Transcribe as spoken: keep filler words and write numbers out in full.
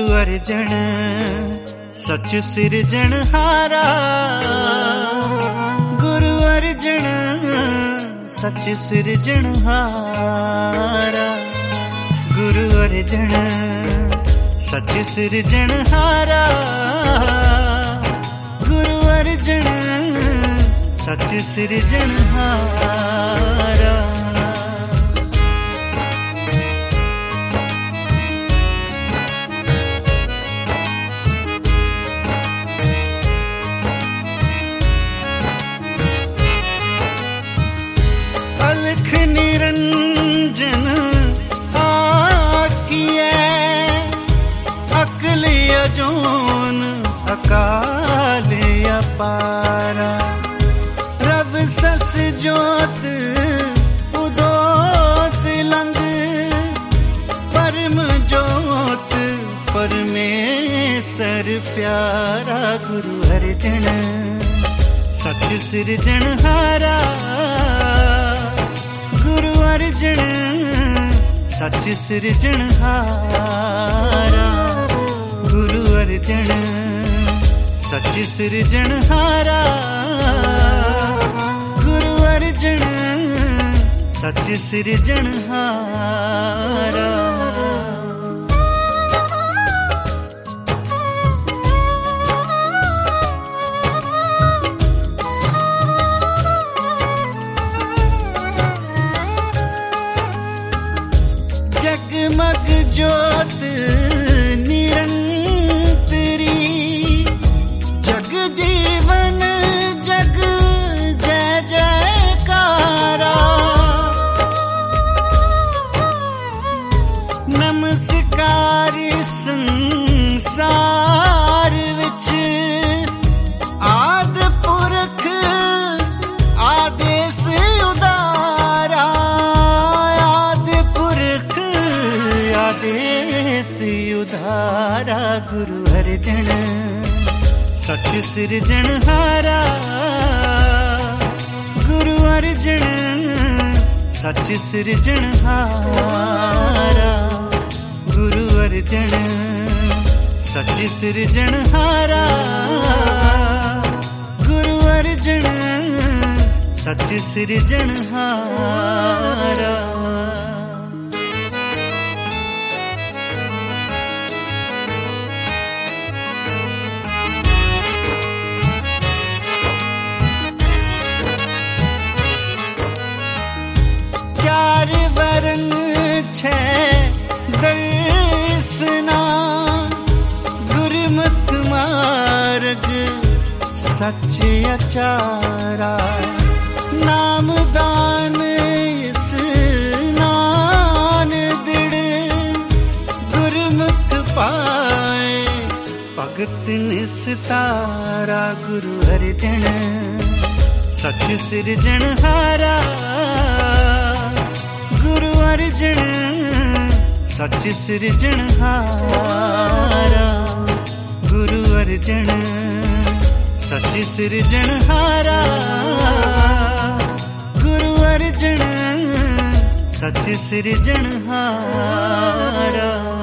अर्जन सच सिरजनहारा, गुरु अर्जन सच सिरजनहारा, गुरु अर्जन सच सिरजनहारा, गुरु अर्जन सच सिरजनहारा। अलख निरंजन आकिए, अकल अजोन अकाल अपारा, रब सस जोत उदोत लंग, परम जोत परमेसर प्यारा, गुरु अर्जन सच सिरजनहारा, गुरु अर्जन सच सिरजनहारा, गुरु अर्जन सच सिरजनहारा, गुरु अर्जन सच सिरजनहारा। जगमग ज्योत निरंतरी, जग जीवन जग जय जयकारा, नमस्कार संसार विच आदि पुरख आदेश उदारा, आदि पुरख आदेश उदारा, गुरु अर्जन सच सिरजनहारा, गुरु अर्जन सच सिरजनहारा, गुरु अर्जन सच सिरजनहारा, गुरु अर्जन सच सिरजनहारा। चार वरन छह दर्शना, गुरुमुख मार्ग सच अचारा, नाम दान स्नान दृढ़, गुरुमुख पाए भगत निस्तारा, गुरु अर्जन सच सिरजनहारा, गुरु अर्जन सच सिरजनहारा, गुरु अर्जन सच सिरजनहारा, गुरु अर्जन सच सिरजनहारा।